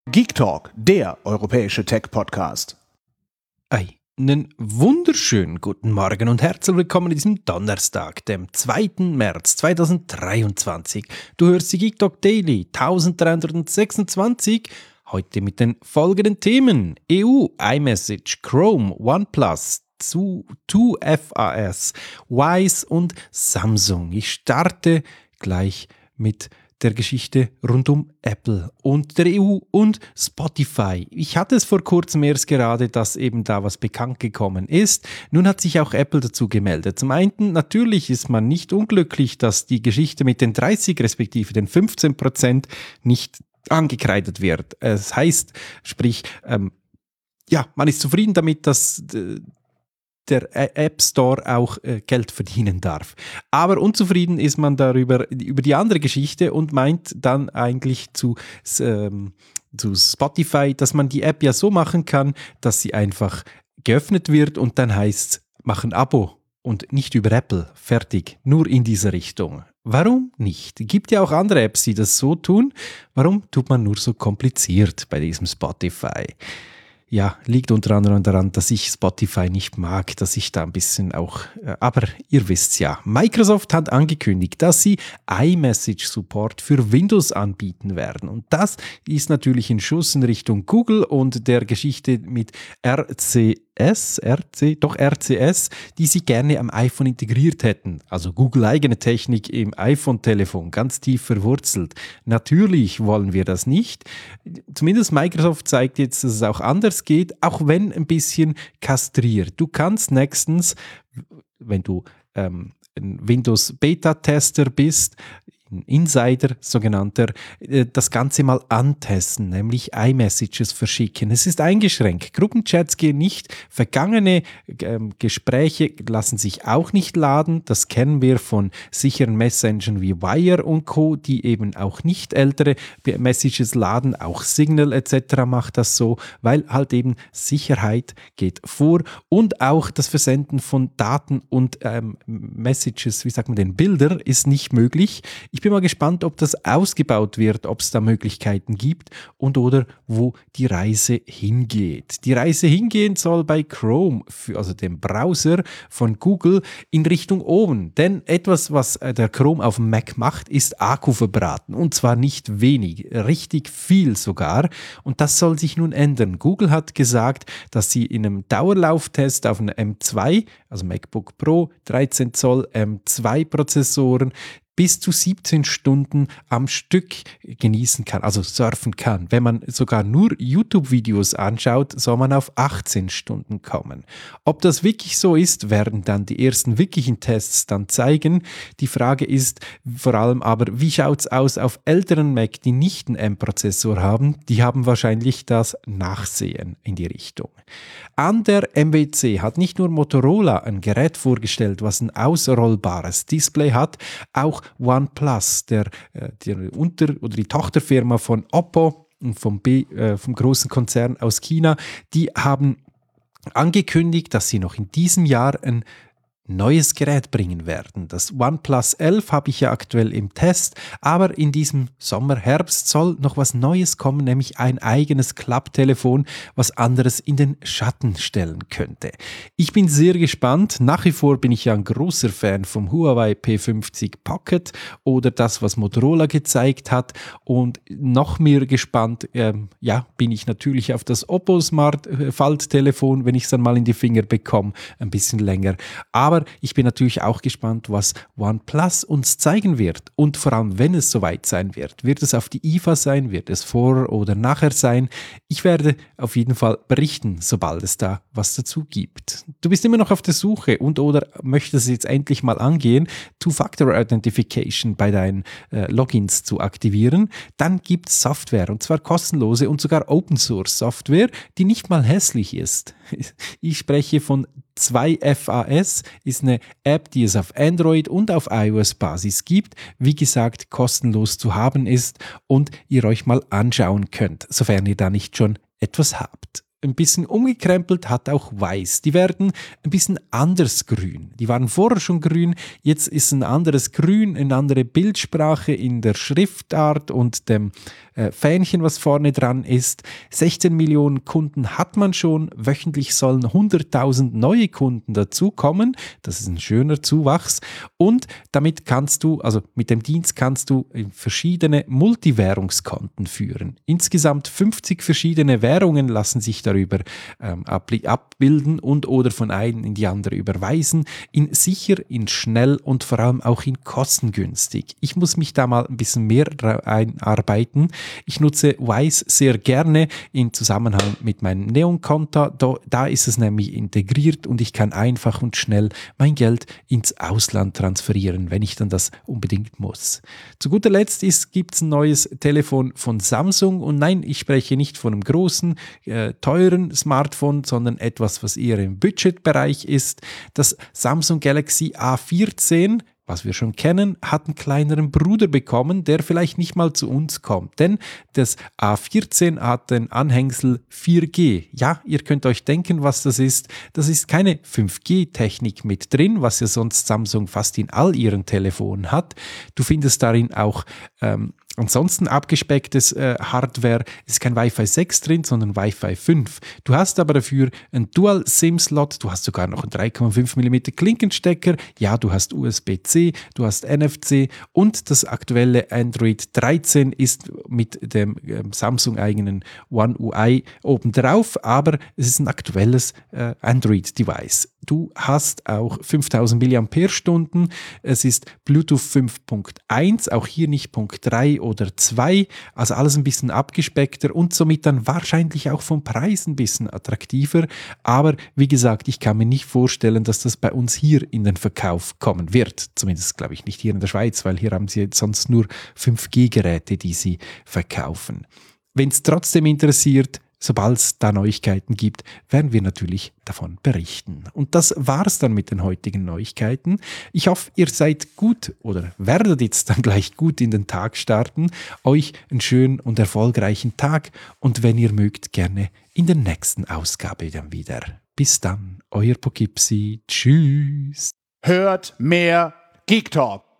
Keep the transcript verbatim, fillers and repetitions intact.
Geek Talk, der europäische Tech-Podcast. Einen wunderschönen guten Morgen und herzlich willkommen an diesem Donnerstag, dem zweiten März zweitausenddreiundzwanzig. Du hörst die Geek Talk Daily dreizehnhundertsechsundzwanzig, heute mit den folgenden Themen: E U, iMessage, Chrome, OnePlus, zwei F A S, Wise und Samsung. Ich starte gleich mit der Geschichte rund um Apple und der E U und Spotify. Ich hatte es vor kurzem erst gerade, dass eben da was bekannt gekommen ist. Nun hat sich auch Apple dazu gemeldet. Zum einen, natürlich ist man nicht unglücklich, dass die Geschichte mit den dreißig respektive den fünfzehn Prozent nicht angekreidet wird. Es heißt, sprich, ähm, ja, man ist zufrieden damit, dass äh, der App Store auch äh, Geld verdienen darf. Aber unzufrieden ist man darüber, über die andere Geschichte und meint dann eigentlich zu, ähm, zu Spotify, dass man die App ja so machen kann, dass sie einfach geöffnet wird und dann heißt es, mach ein Abo und nicht über Apple. Fertig. Nur in diese Richtung. Warum nicht? Gibt ja auch andere Apps, die das so tun. Warum tut man nur so kompliziert bei diesem Spotify? Ja, liegt unter anderem daran, dass ich Spotify nicht mag, dass ich da ein bisschen auch, äh, aber ihr wisst's ja. Microsoft hat angekündigt, dass sie iMessage-Support für Windows anbieten werden. Und das ist natürlich ein Schuss in Richtung Google und der Geschichte mit R C S, R C, doch R C S, die sie gerne am iPhone integriert hätten. Also Google-eigene Technik im iPhone-Telefon, ganz tief verwurzelt. Natürlich wollen wir das nicht. Zumindest Microsoft zeigt jetzt, dass es auch anders geht, auch wenn ein bisschen kastriert. Du kannst nächstens, wenn du ähm, ein Windows-Beta-Tester bist, ein Insider, sogenannter, das Ganze mal antesten, nämlich iMessages verschicken. Es ist eingeschränkt. Gruppenchats gehen nicht. Vergangene ähm, Gespräche lassen sich auch nicht laden. Das kennen wir von sicheren Messengern wie Wire und Co., die eben auch nicht ältere Messages laden. Auch Signal et cetera macht das so, weil halt eben Sicherheit geht vor und auch das Versenden von Daten und ähm, Messages, wie sagt man denn, Bilder ist nicht möglich. Ich Ich bin mal gespannt, ob das ausgebaut wird, ob es da Möglichkeiten gibt und oder wo die Reise hingeht. Die Reise hingehen soll bei Chrome, also dem Browser von Google, in Richtung oben. Denn etwas, was der Chrome auf dem Mac macht, ist Akku verbraten. Und zwar nicht wenig, richtig viel sogar. Und das soll sich nun ändern. Google hat gesagt, dass sie in einem Dauerlauftest auf einem M zwei, also MacBook Pro, dreizehn Zoll M zwei Prozessoren, bis zu siebzehn Stunden am Stück genießen kann, also surfen kann. Wenn man sogar nur YouTube-Videos anschaut, soll man auf achtzehn Stunden kommen. Ob das wirklich so ist, werden dann die ersten wirklichen Tests dann zeigen. Die Frage ist vor allem aber, wie schaut es aus auf älteren Mac, die nicht einen M-Prozessor haben? Die haben wahrscheinlich das Nachsehen in die Richtung. An der M W C hat nicht nur Motorola ein Gerät vorgestellt, was ein ausrollbares Display hat, auch OnePlus, der, der Unter- oder die Tochterfirma von Oppo und vom, B, äh, vom großen Konzern aus China, die haben angekündigt, dass sie noch in diesem Jahr ein neues Gerät bringen werden. Das OnePlus elf habe ich ja aktuell im Test, aber in diesem Sommer, Herbst soll noch was Neues kommen, nämlich ein eigenes Klapptelefon, was anderes in den Schatten stellen könnte. Ich bin sehr gespannt. Nach wie vor bin ich ja ein großer Fan vom Huawei P fünfzig Pocket oder das, was Motorola gezeigt hat, und noch mehr gespannt, ähm, ja, bin ich natürlich auf das Oppo Smart Falttelefon, wenn ich es dann mal in die Finger bekomme, ein bisschen länger. Aber ich bin natürlich auch gespannt, was OnePlus uns zeigen wird. Und vor allem, wenn es soweit sein wird. Wird es auf die I F A sein? Wird es vor oder nachher sein? Ich werde auf jeden Fall berichten, sobald es da was dazu gibt. Du bist immer noch auf der Suche und oder möchtest jetzt endlich mal angehen, Two-Factor-Authentification bei deinen äh, Logins zu aktivieren. Dann gibt es Software, und zwar kostenlose und sogar Open-Source-Software, die nicht mal hässlich ist. Ich spreche von zwei F A S, ist eine App, die es auf Android und auf iOS-Basis gibt, wie gesagt, kostenlos zu haben ist und ihr euch mal anschauen könnt, sofern ihr da nicht schon etwas habt. Ein bisschen umgekrempelt hat auch Weiß. Die werden ein bisschen anders grün. Die waren vorher schon grün, jetzt ist ein anderes Grün, eine andere Bildsprache in der Schriftart und dem äh, Fähnchen, was vorne dran ist. sechzehn Millionen Kunden hat man schon. Wöchentlich sollen hunderttausend neue Kunden dazukommen. Das ist ein schöner Zuwachs. Und damit kannst du, also mit dem Dienst kannst du verschiedene Multivährungskonten führen. Insgesamt fünfzig verschiedene Währungen lassen sich darüber ähm, abbilden und oder von einen in die andere überweisen. In sicher, in schnell und vor allem auch in kostengünstig. Ich muss mich da mal ein bisschen mehr einarbeiten. Ich nutze Wise sehr gerne im Zusammenhang mit meinem Neon-Konto. Da, da ist es nämlich integriert und ich kann einfach und schnell mein Geld ins Ausland transferieren, wenn ich dann das unbedingt muss. Zu guter Letzt gibt es ein neues Telefon von Samsung und nein, ich spreche nicht von einem großen, äh, teuren Smartphone, sondern etwas, was eher im Budgetbereich ist. Das Samsung Galaxy A vierzehn, was wir schon kennen, hat einen kleineren Bruder bekommen, der vielleicht nicht mal zu uns kommt. Denn das A vierzehn hat den Anhängsel vier G. Ja, ihr könnt euch denken, was das ist. Das ist keine fünf G-Technik mit drin, was ja sonst Samsung fast in all ihren Telefonen hat. Du findest darin auch ähm, ansonsten abgespecktes äh, Hardware. Es ist kein Wi-Fi sechs drin, sondern Wi-Fi fünf. Du hast aber dafür einen Dual-SIM-Slot, du hast sogar noch einen drei Komma fünf Millimeter Klinkenstecker, ja, du hast U S B C, du hast N F C und das aktuelle Android dreizehn ist mit dem äh, Samsung-eigenen One U I obendrauf, aber es ist ein aktuelles äh, Android-Device. Du hast auch fünftausend Milliampere-Stunden, es ist Bluetooth fünf Punkt eins, auch hier nicht Punkt drei oder zwei, also alles ein bisschen abgespeckter und somit dann wahrscheinlich auch vom Preis ein bisschen attraktiver, aber wie gesagt, ich kann mir nicht vorstellen, dass das bei uns hier in den Verkauf kommen wird, zumindest glaube ich nicht hier in der Schweiz, weil hier haben sie sonst nur fünf G-Geräte, die sie verkaufen. Wenn es trotzdem interessiert, sobald es da Neuigkeiten gibt, werden wir natürlich davon berichten. Und das war's dann mit den heutigen Neuigkeiten. Ich hoffe, ihr seid gut oder werdet jetzt dann gleich gut in den Tag starten. Euch einen schönen und erfolgreichen Tag und wenn ihr mögt, gerne in der nächsten Ausgabe dann wieder. Bis dann, euer Poughkeepsie. Tschüss. Hört mehr Geek Talk.